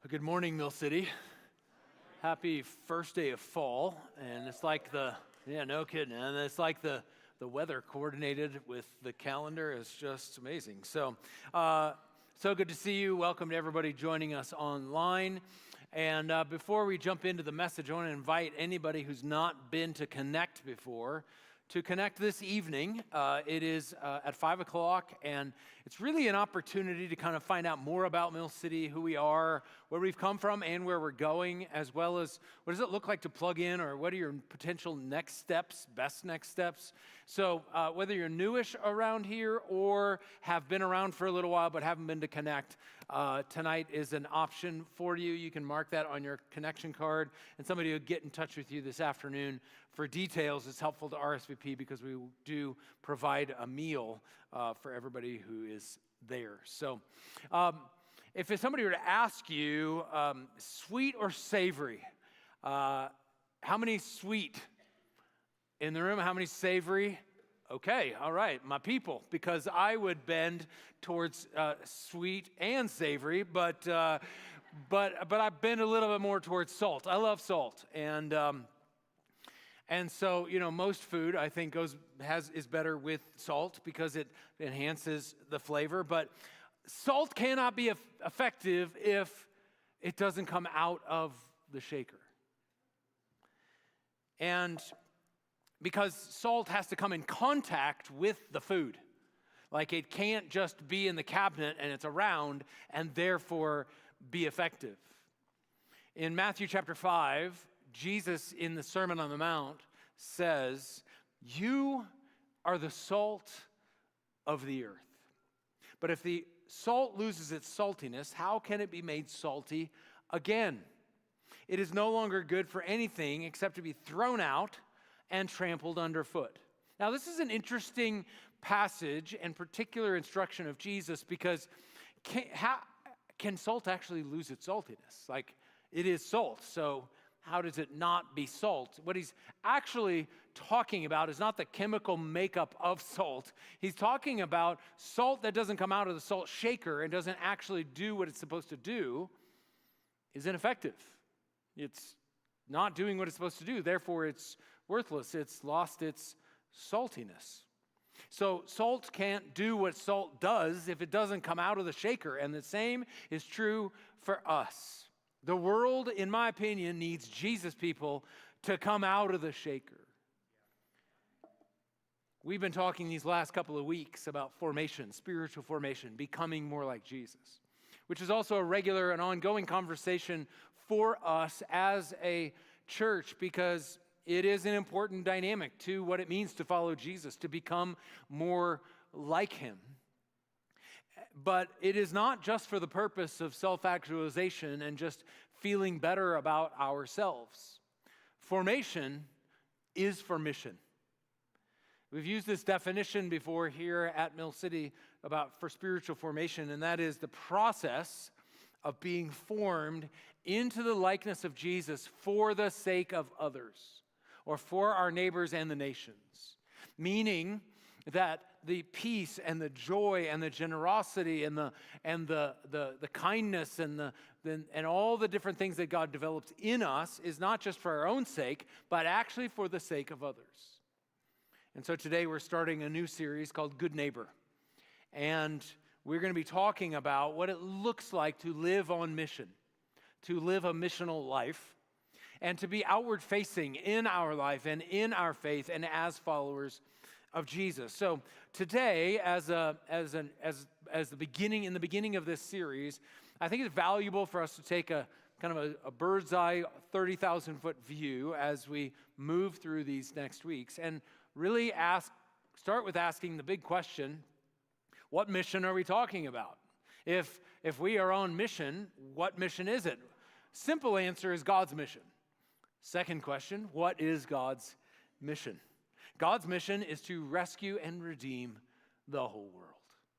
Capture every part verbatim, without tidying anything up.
Good morning, Mill City. Happy first day of fall, and it's like the, yeah, no kidding, and it's like the, the weather coordinated with the calendar is just amazing. So, uh, so good to see you. Welcome to everybody joining us online. And uh, before we jump into the message, I want to invite anybody who's not been to Connect before to connect this evening. Uh, it is uh, at five o'clock, and it's really an opportunity to kind of find out more about Mill City, who we are, where we've come from, and where we're going, as well as what does it look like to plug in, or what are your potential next steps, best next steps. So uh, whether you're newish around here or have been around for a little while but haven't been to Connect, uh, tonight is an option for you. You can mark that on your connection card, and somebody will get in touch with you this afternoon for details. It's helpful to R S V P because we do provide a meal uh, for everybody who is there. So um, if somebody were to ask you, um, sweet or savory, uh, how many sweet in the room? How many savory? Okay, all right, my people, because I would bend towards uh, sweet and savory, but uh, but but I bend a little bit more towards salt. I love salt, and um, and so you know most food I think goes has is better with salt because it enhances the flavor. But salt cannot be eff- effective if it doesn't come out of the shaker, and because salt has to come in contact with the food. Like it can't just be in the cabinet and it's around and therefore be effective. In Matthew chapter five, Jesus in the Sermon on the Mount says, "You are the salt of the earth. But if the salt loses its saltiness, how can it be made salty again? It is no longer good for anything except to be thrown out and trampled underfoot." Now, this is an interesting passage and particular instruction of Jesus because can, how, can salt actually lose its saltiness? Like, it is salt, so how does it not be salt? What he's actually talking about is not the chemical makeup of salt. He's talking about salt that doesn't come out of the salt shaker and doesn't actually do what it's supposed to do is ineffective. It's not doing what it's supposed to do, therefore it's worthless. It's lost its saltiness. So salt can't do what salt does if it doesn't come out of the shaker. And the same is true for us. The world, in my opinion, needs Jesus people to come out of the shaker. We've been talking these last couple of weeks about formation, spiritual formation, becoming more like Jesus, which is also a regular and ongoing conversation for us as a church because it is an important dynamic to what it means to follow Jesus, to become more like him. But it is not just for the purpose of self-actualization and just feeling better about ourselves. Formation is for mission. We've used this definition before here at Mill City about for spiritual formation, and that is the process of being formed into the likeness of Jesus for the sake of others, or for our neighbors and the nations. Meaning that the peace and the joy and the generosity and the and the the, the kindness and the, the and all the different things that God develops in us is not just for our own sake, but actually for the sake of others. And so today we're starting a new series called Good Neighbor. And we're going to be talking about what it looks like to live on mission, to live a missional life, and to be outward facing in our life and in our faith and as followers of Jesus. So today, as a as an as as the beginning in the beginning of this series, I think it's valuable for us to take a kind of a, a bird's eye, thirty thousand foot view as we move through these next weeks, and really ask start with asking the big question: what mission are we talking about? If if we are on mission, what mission is it? Simple answer is God's mission. Second question, what is God's mission? God's mission is to rescue and redeem the whole world.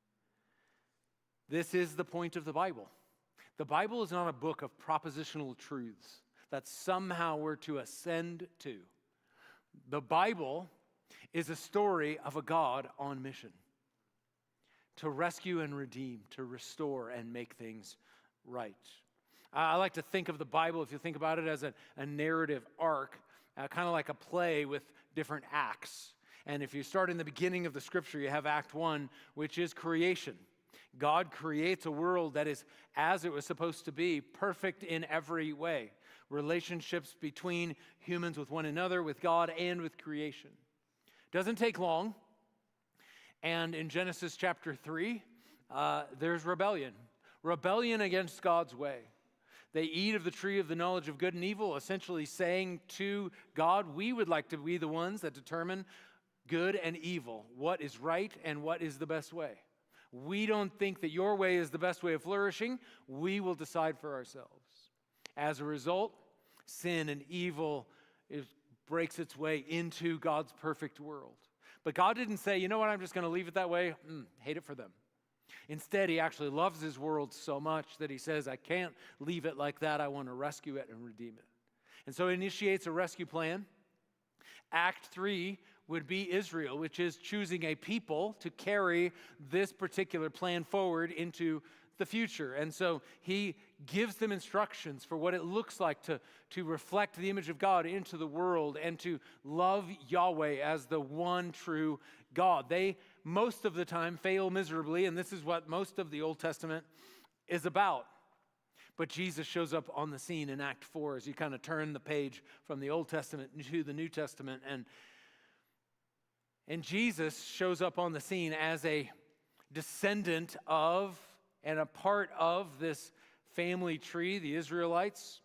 This is the point of the Bible. The Bible is not a book of propositional truths that somehow we're to ascend to. The Bible is a story of a God on mission to rescue and redeem, to restore and make things right. I like to think of the Bible, if you think about it, as a, a narrative arc, uh, kind of like a play with different acts. And if you start in the beginning of the scripture, you have Act One, which is creation. God creates a world that is as it was supposed to be, perfect in every way. Relationships between humans with one another, with God, and with creation. Doesn't take long. And in Genesis chapter three, uh, there's rebellion. Rebellion against God's way. They eat of the tree of the knowledge of good and evil, essentially saying to God, we would like to be the ones that determine good and evil, what is right and what is the best way. We don't think that your way is the best way of flourishing. We will decide for ourselves. As a result, sin and evil is, breaks its way into God's perfect world. But God didn't say, you know what, I'm just going to leave it that way. Mm, hate it for them. Instead, he actually loves his world so much that he says, I can't leave it like that. I want to rescue it and redeem it. And so he initiates a rescue plan. Act three would be Israel, which is choosing a people to carry this particular plan forward into the future. And so he gives them instructions for what it looks like to, to reflect the image of God into the world and to love Yahweh as the one true God. They, most of the time, fail miserably, and this is what most of the Old Testament is about. But Jesus shows up on the scene in Act four as you kind of turn the page from the Old Testament to the New Testament. And, and Jesus shows up on the scene as a descendant of and a part of this family tree, the Israelites.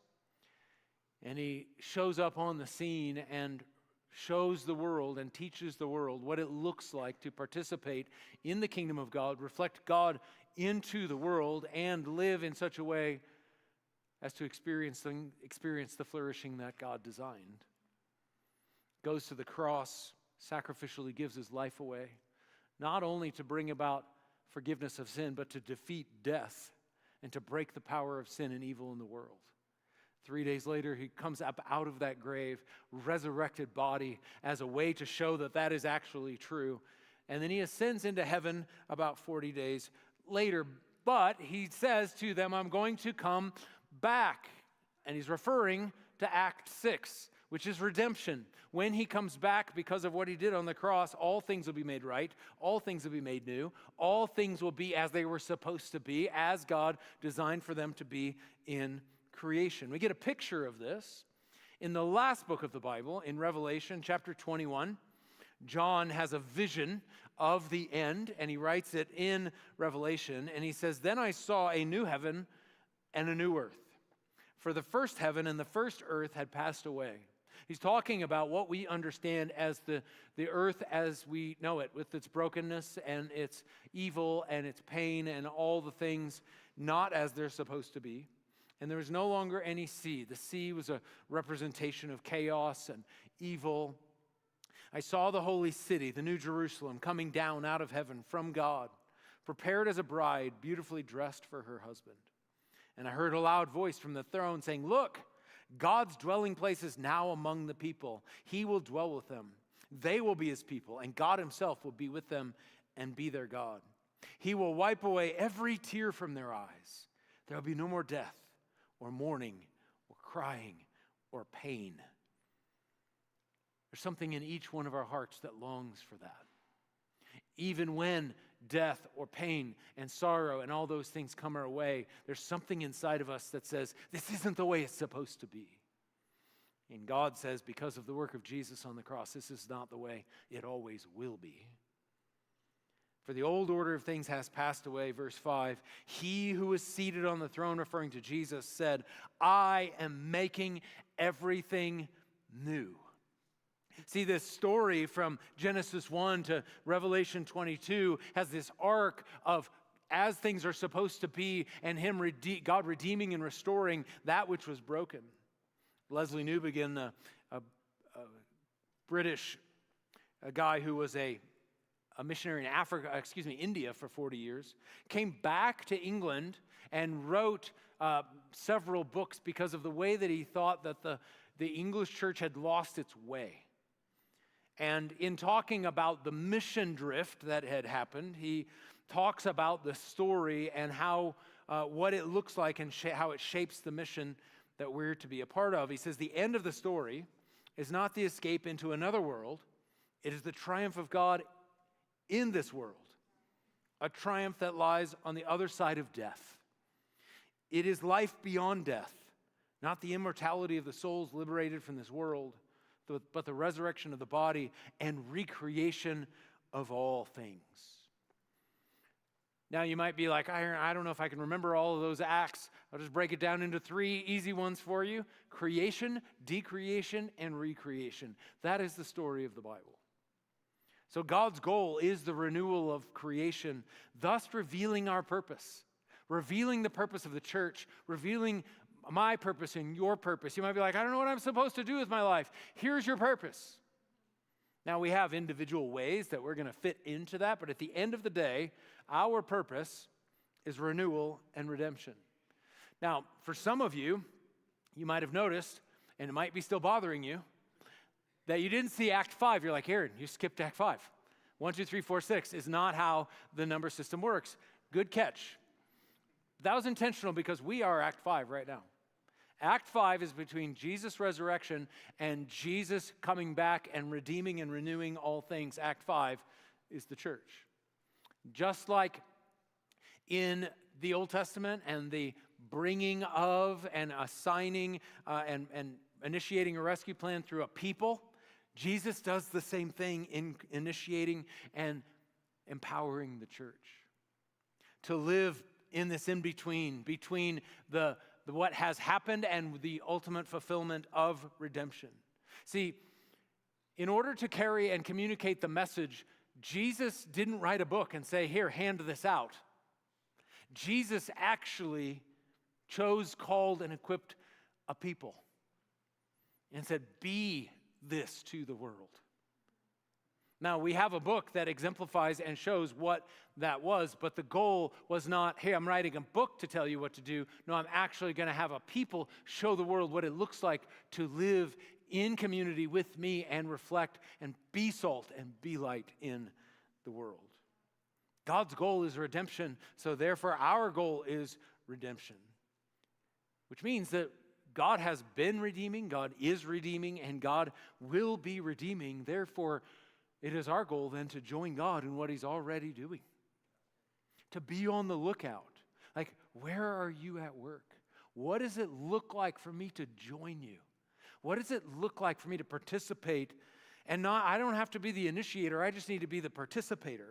And he shows up on the scene and shows the world and teaches the world what it looks like to participate in the kingdom of God, reflect God into the world, and live in such a way as to experience, experience the flourishing that God designed. Goes to the cross, sacrificially gives his life away, not only to bring about forgiveness of sin, but to defeat death and to break the power of sin and evil in the world. Three days later, he comes up out of that grave, resurrected body, as a way to show that that is actually true. And then he ascends into heaven about forty days later. But he says to them, I'm going to come back. And he's referring to Act six, which is redemption. When he comes back because of what he did on the cross, all things will be made right. All things will be made new. All things will be as they were supposed to be, as God designed for them to be in creation. We get a picture of this in the last book of the Bible, in Revelation chapter twenty-one. John has a vision of the end, and he writes it in Revelation, and he says, Then I saw a new heaven and a new earth. For the first heaven and the first earth had passed away. He's talking about what we understand as the, the earth as we know it, with its brokenness and its evil and its pain and all the things not as they're supposed to be. And there was no longer any sea. The sea was a representation of chaos and evil. I saw the holy city, the New Jerusalem, coming down out of heaven from God, prepared as a bride, beautifully dressed for her husband. And I heard a loud voice from the throne saying, Look, God's dwelling place is now among the people. He will dwell with them. They will be his people, and God himself will be with them and be their God. He will wipe away every tear from their eyes. There will be no more death, or mourning, or crying, or pain. There's something in each one of our hearts that longs for that. Even when death or pain and sorrow and all those things come our way, there's something inside of us that says, this isn't the way it's supposed to be. And God says, because of the work of Jesus on the cross, this is not the way it always will be. For the old order of things has passed away, verse five. He who is seated on the throne, referring to Jesus, said, I am making everything new. See, this story from Genesis one to Revelation twenty-two has this arc of as things are supposed to be and him, rede- God redeeming and restoring that which was broken. Leslie Newbegin, a, a, a British a guy who was a, a missionary in Africa, excuse me, India for forty years, came back to England and wrote uh, several books because of the way that he thought that the, the English church had lost its way. And in talking about the mission drift that had happened, he talks about the story and how uh, what it looks like and sh- how it shapes the mission that we're to be a part of. He says the end of the story is not the escape into another world. It is the triumph of God in this world, a triumph that lies on the other side of death. It is life beyond death, not the immortality of the souls liberated from this world, but the resurrection of the body and recreation of all things. Now you might be like, I, I don't know if I can remember all of those acts. I'll just break it down into three easy ones for you. Creation, decreation, and recreation. That is the story of the Bible. So God's goal is the renewal of creation, thus revealing our purpose, revealing the purpose of the church, revealing my purpose and your purpose. You might be like, I don't know what I'm supposed to do with my life. Here's your purpose. Now, we have individual ways that we're going to fit into that, but at the end of the day, our purpose is renewal and redemption. Now, for some of you, you might have noticed, and it might be still bothering you, that you didn't see Act five. You're like, Aaron, you skipped Act five. One, two, three, four, six is not how the number system works. Good catch. That was intentional because we are Act five right now. Act five is between Jesus' resurrection and Jesus coming back and redeeming and renewing all things. Act five is the church. Just like in the Old Testament and the bringing of and assigning uh, and, and initiating a rescue plan through a people, Jesus does the same thing in initiating and empowering the church to live in this in-between, between the, the what has happened and the ultimate fulfillment of redemption. See, in order to carry and communicate the message, Jesus didn't write a book and say, here, hand this out. Jesus actually chose, called, and equipped a people and said, be this to the world. Now, we have a book that exemplifies and shows what that was, but the goal was not, hey, I'm writing a book to tell you what to do. No, I'm actually going to have a people show the world what it looks like to live in community with me and reflect and be salt and be light in the world. God's goal is redemption, so therefore our goal is redemption, which means that God has been redeeming, God is redeeming, and God will be redeeming. Therefore, it is our goal then to join God in what he's already doing, to be on the lookout. Like, where are you at work? What does it look like for me to join you? What does it look like for me to participate? And not, I don't have to be the initiator, I just need to be the participator.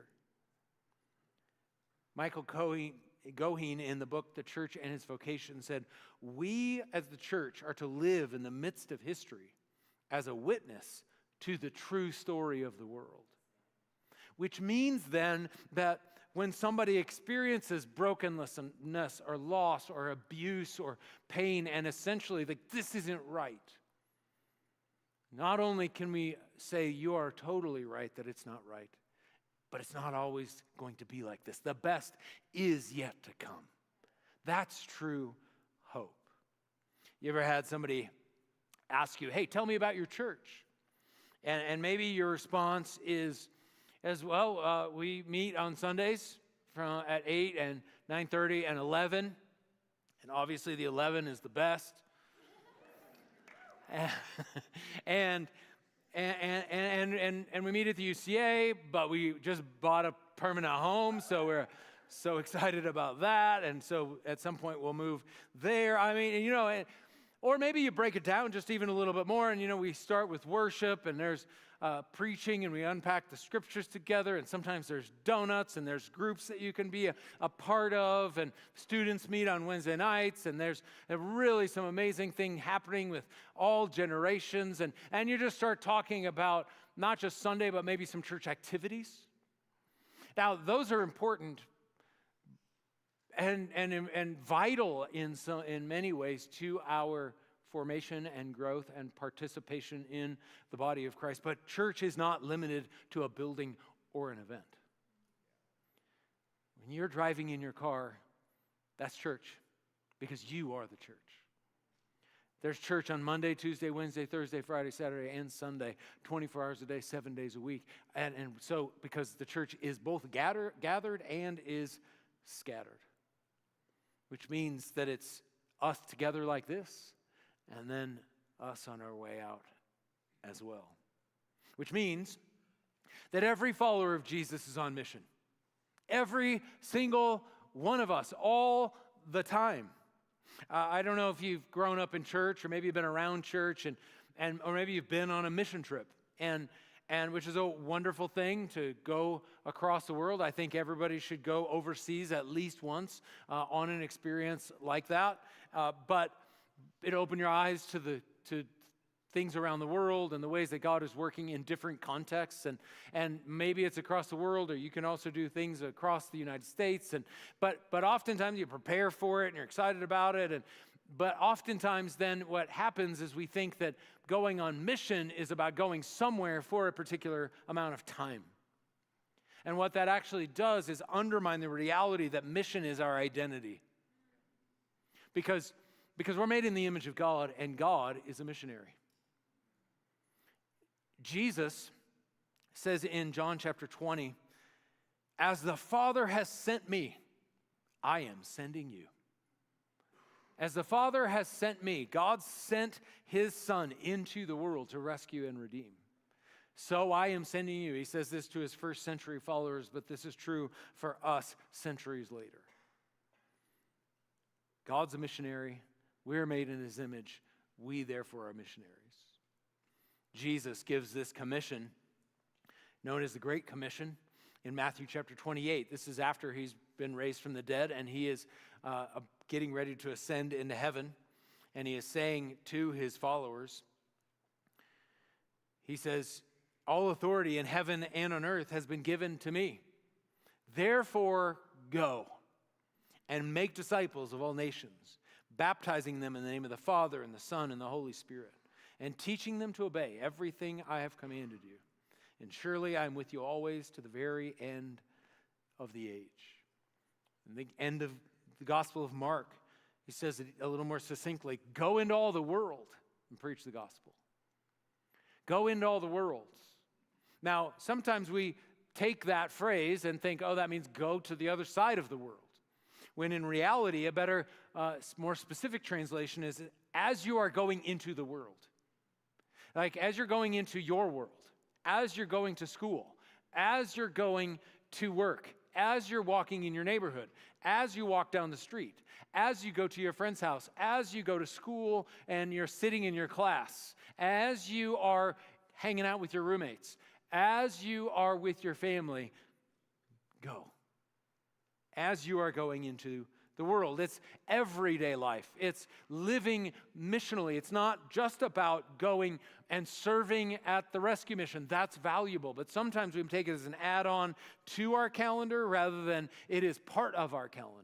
Michael Goheen, Goheen in the book, The Church and Its Vocation, said, we as the church are to live in the midst of history as a witness to the true story of the world. Which means then that when somebody experiences brokenness or loss or abuse or pain and essentially like this isn't right, not only can we say you are totally right that it's not right, but it's not always going to be like this. The best is yet to come. That's true hope. You ever had somebody ask you, hey, tell me about your church? And, and maybe your response is, as well, uh, we meet on Sundays from at eight and nine thirty and eleven. And obviously the eleven is the best. and, and, and, and, and, and we meet at the U C A, but we just bought a permanent home, so we're so excited about that. And so at some point we'll move there. I mean, you know, and, or maybe you break it down just even a little bit more, and, you know, we start with worship, and there's uh, preaching, and we unpack the scriptures together, and sometimes there's donuts, and there's groups that you can be a, a part of, and students meet on Wednesday nights, and there's a really some amazing thing happening with all generations, and, and you just start talking about not just Sunday, but maybe some church activities. Now, those are important And, and, and vital in, so, in many ways to our formation and growth and participation in the body of Christ. But church is not limited to a building or an event. When you're driving in your car, that's church because you are the church. There's church on Monday, Tuesday, Wednesday, Thursday, Friday, Saturday, and Sunday, twenty-four hours a day, seven days a week. And, and so because the church is both gather, gathered and is scattered. which means that it's us together like this, and then us on our way out as well. Which means that every follower of Jesus is on mission. Every single one of us, all the time. Uh, I don't know if you've grown up in church, or maybe you've been around church, and, and or maybe you've been on a mission trip, and and which is a wonderful thing to go across the world. I think everybody should go overseas at least once uh, on an experience like that. Uh, but it opened your eyes to the to things around the world and the ways that God is working in different contexts, and and maybe it's across the world, or you can also do things across the United States, and but but oftentimes you prepare for it and you're excited about it, and but oftentimes then what happens is we think that going on mission is about going somewhere for a particular amount of time. And what that actually does is undermine the reality that mission is our identity. Because because we're made in the image of God, and God is a missionary. Jesus says in John chapter twenty, "As the Father has sent me, I am sending you." As the Father has sent me, God sent his Son into the world to rescue and redeem. So I am sending you. He says this to his first century followers, but this is true for us centuries later. God's a missionary. We're made in his image. We therefore are missionaries. Jesus gives this commission, known as the Great Commission, in Matthew chapter twenty-eight. This is after he's been raised from the dead, and he is uh, getting ready to ascend into heaven. And he is saying to his followers, he says, "All authority in heaven and on earth has been given to me. Therefore, go and make disciples of all nations, baptizing them in the name of the Father and the Son and the Holy Spirit, and teaching them to obey everything I have commanded you. And surely I am with you always to the very end of the age." In the end of the Gospel of Mark, he says it a little more succinctly, "Go into all the world and preach the gospel." Go into all the world. Now, sometimes we take that phrase and think, oh, that means go to the other side of the world. When in reality, a better, uh, more specific translation is, as you are going into the world. Like, as you're going into your world, as you're going to school, as you're going to work, as you're walking in your neighborhood, as you walk down the street, as you go to your friend's house, as you go to school and you're sitting in your class, as you are hanging out with your roommates, as you are with your family, go. As you are going into the world. It's everyday life. It's living missionally. It's not just about going and serving at the rescue mission. That's valuable, but sometimes we take it as an add-on to our calendar rather than it is part of our calendar.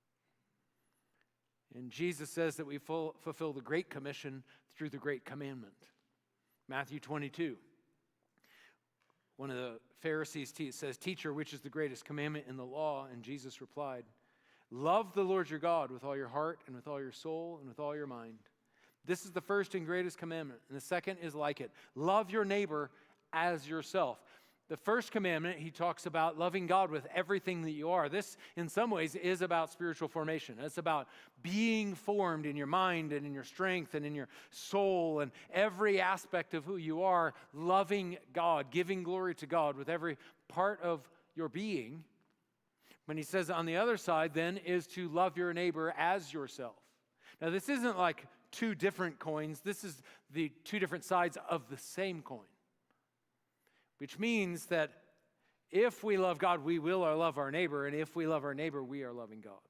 And Jesus says that we full, fulfill the Great Commission through the Great Commandment. Matthew twenty-two. One of the Pharisees te- says, "Teacher, which is the greatest commandment in the law?" And Jesus replied, "Love the Lord your God with all your heart and with all your soul and with all your mind. This is the first and greatest commandment. And the second is like it. Love your neighbor as yourself." The first commandment, he talks about loving God with everything that you are. This, in some ways, is about spiritual formation. It's about being formed in your mind and in your strength and in your soul and every aspect of who you are, loving God, giving glory to God with every part of your being. When he says on the other side, then, is to love your neighbor as yourself. Now, this isn't like two different coins. This is the two different sides of the same coin. Which means that if we love God, we will love our neighbor. And if we love our neighbor, we are loving God.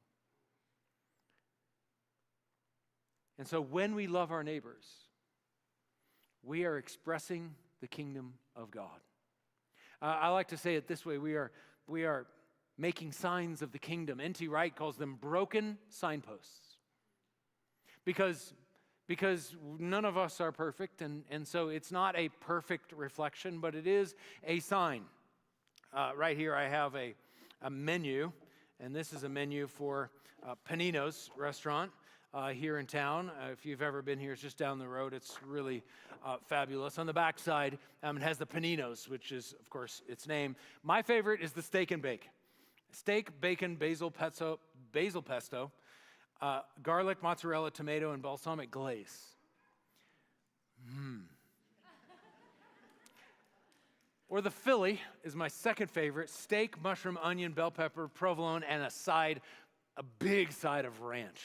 And so when we love our neighbors, we are expressing the kingdom of God. Uh, I like to say it this way. We are, we are making signs of the kingdom. N T Wright calls them broken signposts. Because, because none of us are perfect, and, and so it's not a perfect reflection, but it is a sign. Uh, right here I have a, a menu, and this is a menu for uh, Panino's restaurant uh, here in town. Uh, if you've ever been here, it's just down the road. It's really uh, fabulous. On the back side, um, it has the Panino's, which is, of course, its name. My favorite is the steak and bake. Steak, bacon, basil pesto, basil pesto, Uh, garlic, mozzarella, tomato, and balsamic glaze. Mmm. Or the Philly is my second favorite. Steak, mushroom, onion, bell pepper, provolone, and a side, a big side of ranch.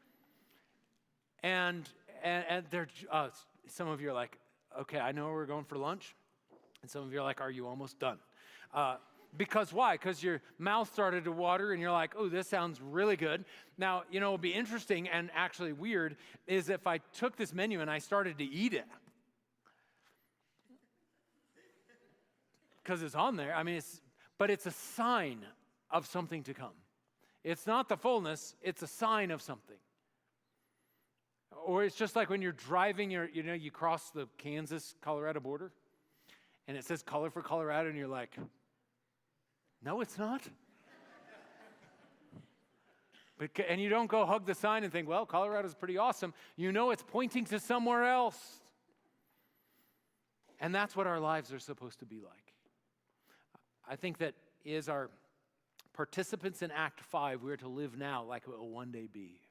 And and, and they're, uh, some of you are like, okay, I know we're going for lunch. And some of you are like, are you almost done? Uh, because why? Because your mouth started to water and you're like, oh, this sounds really good. Now, you know, it would be interesting and actually weird is if I took this menu and I started to eat it. Because it's on there. I mean, it's, but it's a sign of something to come. It's not the fullness, it's a sign of something. Or it's just like when you're driving, you're, you know, you cross the Kansas-Colorado border, and it says color for Colorado, and you're like, no, it's not. But, and you don't go hug the sign and think, well, Colorado's pretty awesome. You know it's pointing to somewhere else. And that's what our lives are supposed to be like. I think that as our participants in Act five, we're to live now like it will one day be.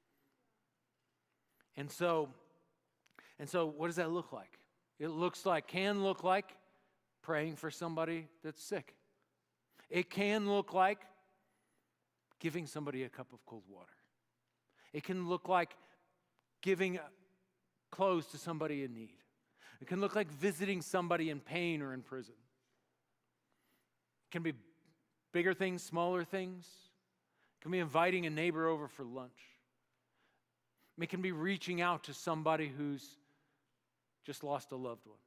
And so, and so what does that look like? It looks like, can look like praying for somebody that's sick. It can look like giving somebody a cup of cold water. It can look like giving clothes to somebody in need. It can look like visiting somebody in pain or in prison. It can be bigger things, smaller things. It can be inviting a neighbor over for lunch. It can be reaching out to somebody who's just lost a loved one.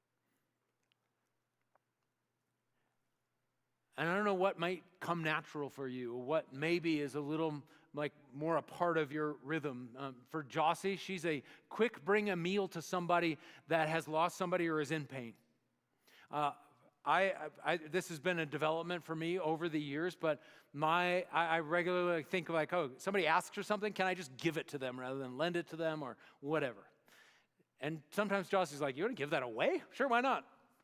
And I don't know what might come natural for you, or what maybe is a little like more a part of your rhythm. Um, for Jossie, she's a quick bring a meal to somebody that has lost somebody or is in pain. Uh, I, I, this has been a development for me over the years, but my I, I regularly think like, oh, somebody asks for something, can I just give it to them rather than lend it to them or whatever? And sometimes Jossie's like, you want to give that away? Sure, why not?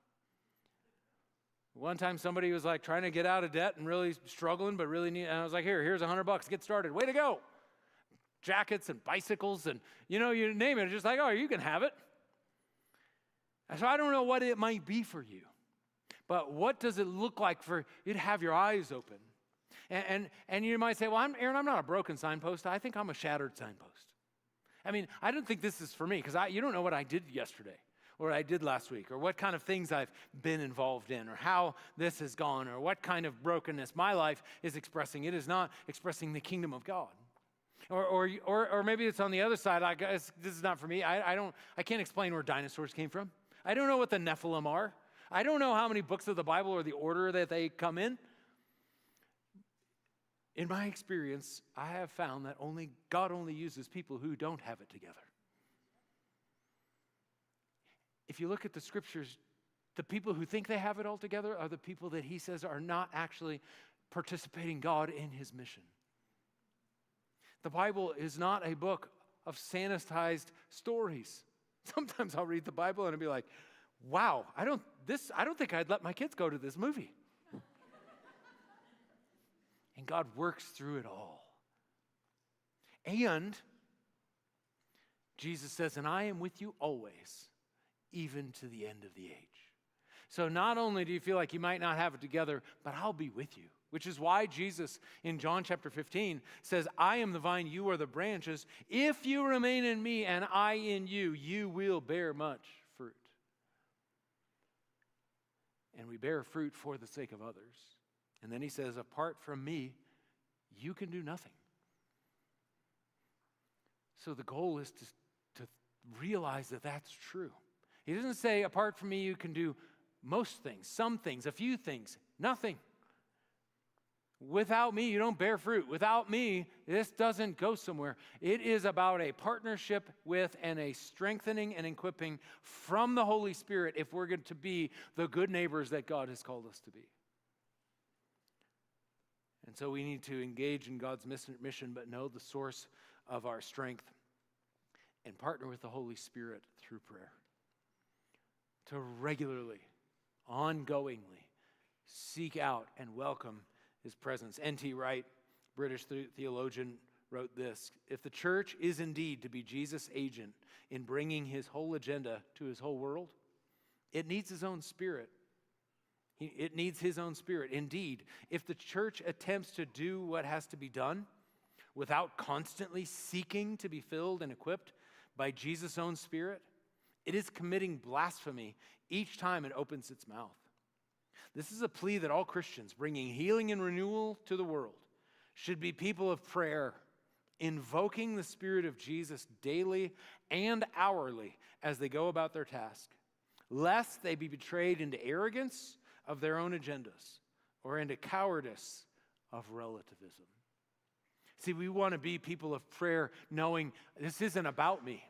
One time somebody was like trying to get out of debt and really struggling, but really need, and I was like, here, here's a hundred bucks, get started. Way to go. Jackets and bicycles and, you know, you name it. It's just like, oh, you can have it. And so I don't know what it might be for you, but what does it look like for you to have your eyes open? And, and, and you might say, well, I'm, Aaron, I'm not a broken signpost. I think I'm a shattered signpost. I mean, I don't think this is for me because I, you don't know what I did yesterday, or what I did last week, or what kind of things I've been involved in, or how this has gone, or what kind of brokenness my life is expressing. It is not expressing the kingdom of God. Or or or, or maybe it's on the other side. I guess this is not for me. I, I don't. I can't explain where dinosaurs came from. I don't know what the Nephilim are. I don't know how many books of the Bible or the order that they come in. In my experience, I have found that only God only uses people who don't have it together. If you look at the scriptures, the people who think they have it all together are the people that he says are not actually participating God in his mission. The Bible is not a book of sanitized stories. Sometimes I'll read the Bible and I'll be like, wow, I don't this I don't think I'd let my kids go to this movie. And God works through it all. And Jesus says, and I am with you always, even to the end of the age. So not only do you feel like you might not have it together, but I'll be with you. Which is why Jesus in John chapter fifteen says, I am the vine, you are the branches. If you remain in me and I in you, you will bear much fruit. And we bear fruit for the sake of others. And then he says, apart from me, you can do nothing. So the goal is to, to realize that that's true. He doesn't say, apart from me, you can do most things, some things, a few things, nothing. Without me, you don't bear fruit. Without me, this doesn't go somewhere. It is about a partnership with and a strengthening and equipping from the Holy Spirit if we're going to be the good neighbors that God has called us to be. And so we need to engage in God's mission, but know the source of our strength and partner with the Holy Spirit through prayer. To regularly, ongoingly seek out and welcome his presence. N T Wright, British theologian, wrote this: if the church is indeed to be Jesus' agent in bringing his whole agenda to his whole world, it needs his own spirit. He, it needs his own spirit. Indeed, if the church attempts to do what has to be done without constantly seeking to be filled and equipped by Jesus' own spirit, it is committing blasphemy each time it opens its mouth. This is a plea that all Christians bringing healing and renewal to the world should be people of prayer, invoking the Spirit of Jesus daily and hourly as they go about their task, lest they be betrayed into arrogance of their own agendas or into cowardice of relativism. See, we want to be people of prayer knowing this isn't about me.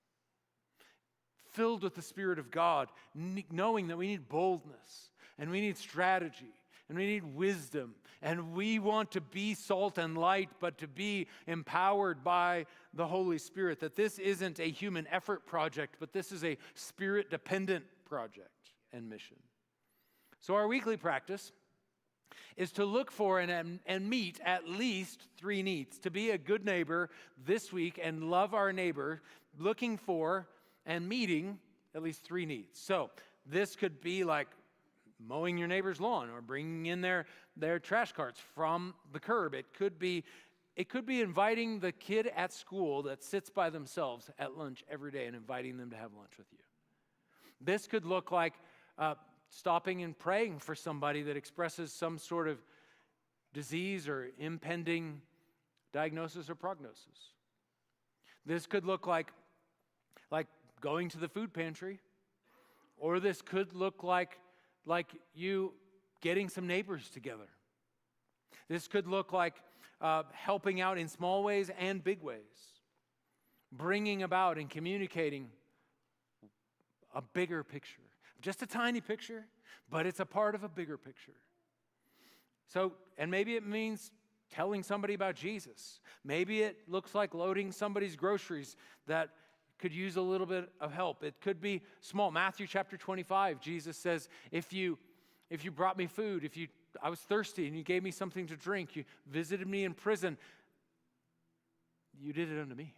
Filled with the Spirit of God, knowing that we need boldness and we need strategy and we need wisdom, and we want to be salt and light, but to be empowered by the Holy Spirit, that this isn't a human effort project, but this is a Spirit-dependent project and mission. So our weekly practice is to look for and, and meet at least three needs, to be a good neighbor this week and love our neighbor, looking for and meeting at least three needs. So this could be like mowing your neighbor's lawn or bringing in their, their trash carts from the curb. It could be it could be inviting the kid at school that sits by themselves at lunch every day and inviting them to have lunch with you. This could look like uh, stopping and praying for somebody that expresses some sort of disease or impending diagnosis or prognosis. This could look like like going to the food pantry, or this could look like like you getting some neighbors together. This could look like uh, helping out in small ways and big ways, bringing about and communicating a bigger picture. Just a tiny picture, but it's a part of a bigger picture. So, and maybe it means telling somebody about Jesus. Maybe it looks like loading somebody's groceries that could use a little bit of help. It could be small. Matthew chapter twenty-five, Jesus says, if you if you brought me food, if you I was thirsty and you gave me something to drink, you visited me in prison, you did it unto me.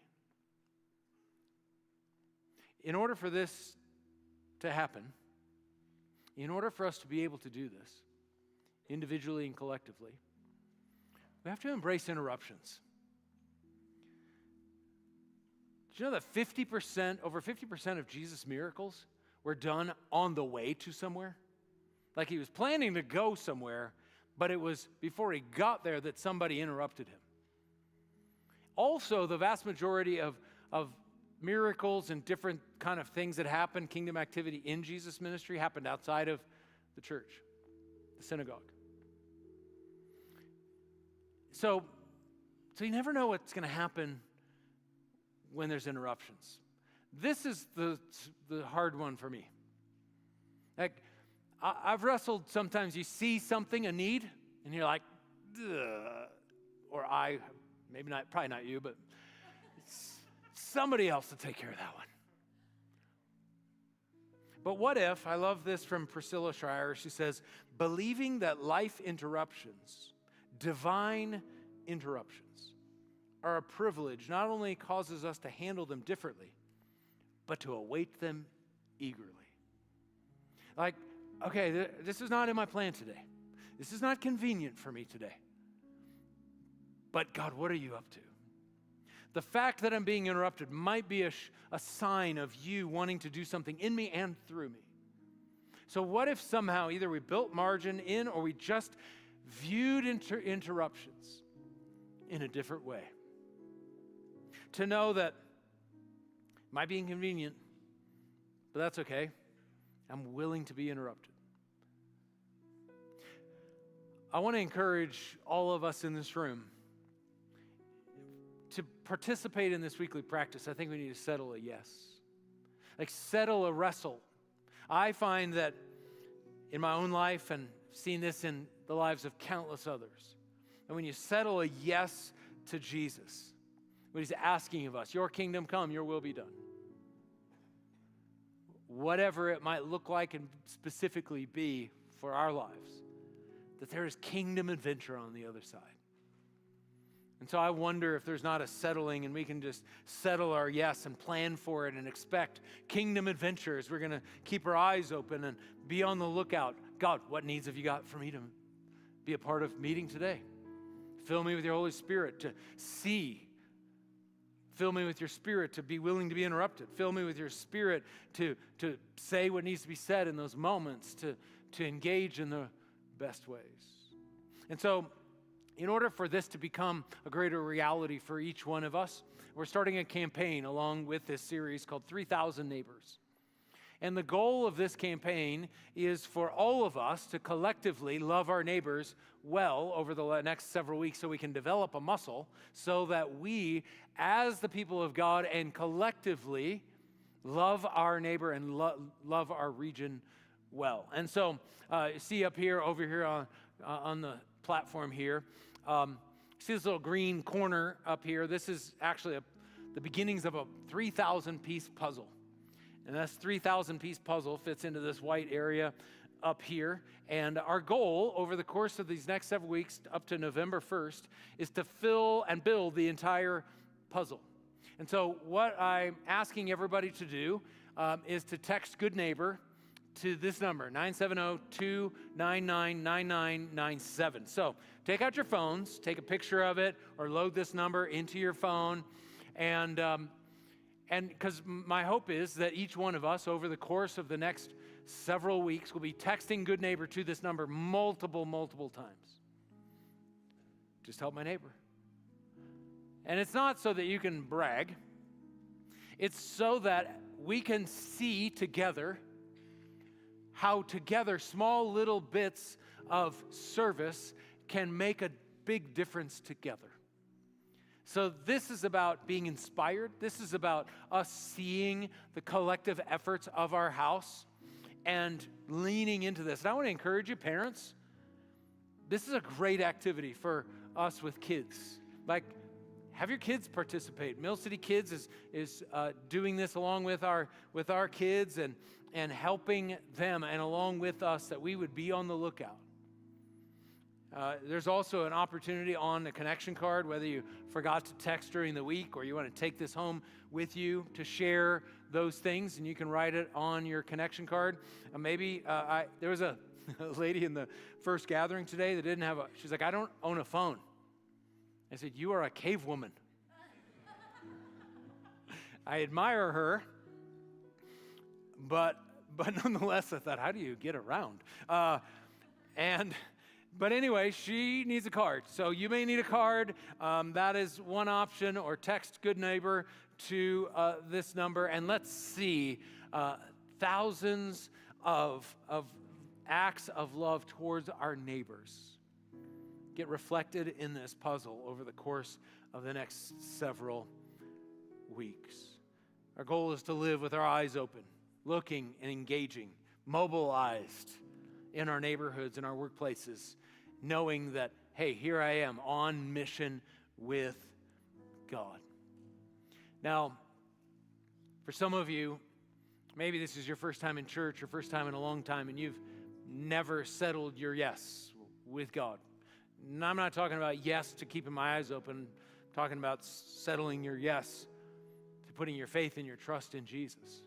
In order for this to happen, in order for us to be able to do this, individually and collectively, we have to embrace interruptions. Did you know that fifty percent, over fifty percent of Jesus' miracles were done on the way to somewhere? Like he was planning to go somewhere, but it was before he got there that somebody interrupted him. Also, the vast majority of, of miracles and different kind of things that happened, kingdom activity in Jesus' ministry, happened outside of the church, the synagogue. So, so you never know what's going to happen when there's interruptions. This is the, the hard one for me. Like, I, I've wrestled, sometimes you see something, a need, and you're like, ugh. Or I, maybe not, probably not you, but it's somebody else to take care of that one. But what if, I love this from Priscilla Schreier, she says, believing that life interruptions, divine interruptions, are a privilege, not only causes us to handle them differently, but to await them eagerly. Like, okay, th- this is not in my plan today. This is not convenient for me today. But God, what are you up to? The fact that I'm being interrupted might be a, sh- a sign of you wanting to do something in me and through me. So what if somehow either we built margin in or we just viewed inter- interruptions in a different way? To know that it might be inconvenient, but that's okay. I'm willing to be interrupted. I want to encourage all of us in this room to participate in this weekly practice. I think we need to settle a yes. Like settle a wrestle. I find that in my own life and seen this in the lives of countless others. And when you settle a yes to Jesus, what he's asking of us, your kingdom come, your will be done. Whatever it might look like and specifically be for our lives, that there is kingdom adventure on the other side. And so I wonder if there's not a settling and we can just settle our yes and plan for it and expect kingdom adventures. We're going to keep our eyes open and be on the lookout. God, what needs have you got for me to be a part of meeting today? Fill me with your Holy Spirit to see. Fill me with your Spirit to be willing to be interrupted. Fill me with your Spirit to, to say what needs to be said in those moments, to, to engage in the best ways. And so, in order for this to become a greater reality for each one of us, we're starting a campaign along with this series called three thousand Neighbors. And the goal of this campaign is for all of us to collectively love our neighbors well over the next several weeks so we can develop a muscle so that we, as the people of God and collectively, love our neighbor and lo- love our region well. And so, uh, see up here, over here on, uh, on the platform here, um, see this little green corner up here? This is actually a, the beginnings of a three thousand piece puzzle. And this three thousand piece puzzle fits into this white area up here. And our goal over the course of these next several weeks up to November first is to fill and build the entire puzzle. And so what I'm asking everybody to do um, is to text Good Neighbor to this number, nine seven zero, two nine nine, nine nine nine seven. So take out your phones, take a picture of it, or load this number into your phone. And um, and because my hope is that each one of us over the course of the next several weeks will be texting Good Neighbor to this number multiple, multiple times. Just help my neighbor. And it's not so that you can brag. It's so that we can see together how together small little bits of service can make a big difference together. So this is about being inspired. This is about us seeing the collective efforts of our house and leaning into this. And I want to encourage you, parents, this is a great activity for us with kids. Like, have your kids participate. Mill City Kids is, is uh, doing this along with our, with our kids and and helping them and along with us that we would be on the lookout. Uh, there's also an opportunity on the connection card, whether you forgot to text during the week or you want to take this home with you to share those things, and you can write it on your connection card. Uh, maybe uh, I, there was a, a lady in the first gathering today that didn't have a, she's like, I don't own a phone. I said, you are a cave woman. I admire her. But but nonetheless, I thought, how do you get around? Uh, and but anyway, she needs a card. So you may need a card. Um, that is one option. Or text Good Neighbor to uh, this number, and let's see uh, thousands of of acts of love towards our neighbors get reflected in this puzzle over the course of the next several weeks. Our goal is to live with our eyes open, looking and engaging, mobilized in our neighborhoods and our workplaces, knowing that, hey, here I am on mission with God. Now, for some of you, maybe this is your first time in church or first time in a long time, and you've never settled your yes with God. And I'm not talking about yes to keeping my eyes open. I'm talking about settling your yes to putting your faith and your trust in Jesus.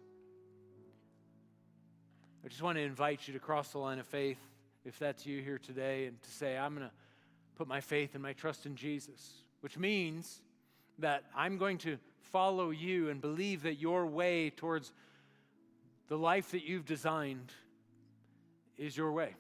I just want to invite you to cross the line of faith, if that's you here today, and to say, I'm going to put my faith and my trust in Jesus, which means that I'm going to follow you and believe that your way towards the life that you've designed is your way.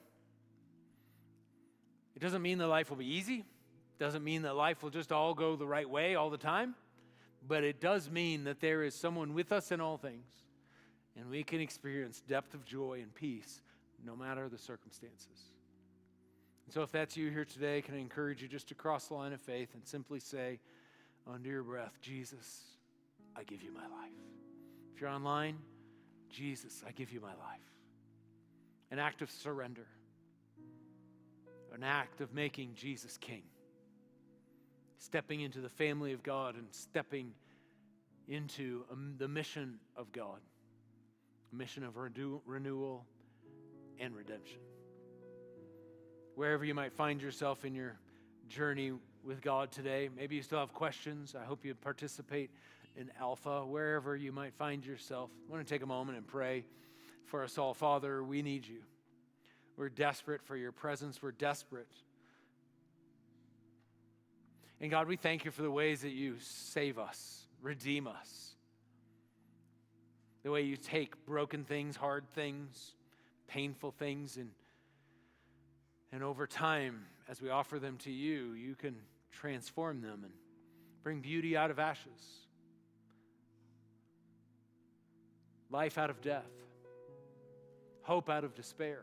It doesn't mean that life will be easy. It doesn't mean that life will just all go the right way all the time. But it does mean that there is someone with us in all things, and we can experience depth of joy and peace no matter the circumstances. And so if that's you here today, can I encourage you just to cross the line of faith and simply say under your breath, Jesus, I give you my life. If you're online, Jesus, I give you my life. An act of surrender. An act of making Jesus king. Stepping into the family of God and stepping into um, the mission of God. A mission of renew- renewal and redemption. Wherever you might find yourself in your journey with God today. Maybe you still have questions. I hope you participate in Alpha, wherever you might find yourself. I want to take a moment and pray for us all. Father, we need you. We're desperate for your presence. We're desperate. And God, we thank you for the ways that you save us, redeem us. The way you take broken things, hard things, painful things, and, and over time, as we offer them to you, you can transform them and bring beauty out of ashes, life out of death, hope out of despair.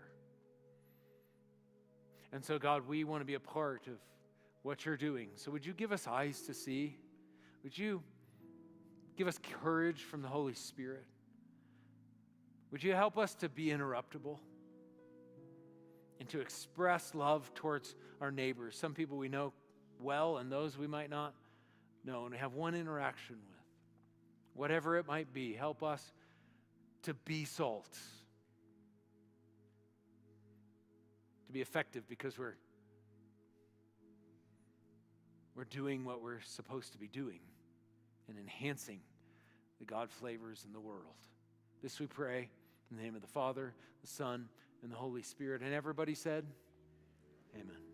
And so, God, we want to be a part of what you're doing. So would you give us eyes to see? Would you give us courage from the Holy Spirit? Would you help us to be interruptible and to express love towards our neighbors, some people we know well and those we might not know, and we have one interaction with? Whatever it might be, help us to be salt, to be effective because we're we're doing what we're supposed to be doing and enhancing the God flavors in the world. This we pray in the name of the Father, the Son, and the Holy Spirit. And everybody said, amen.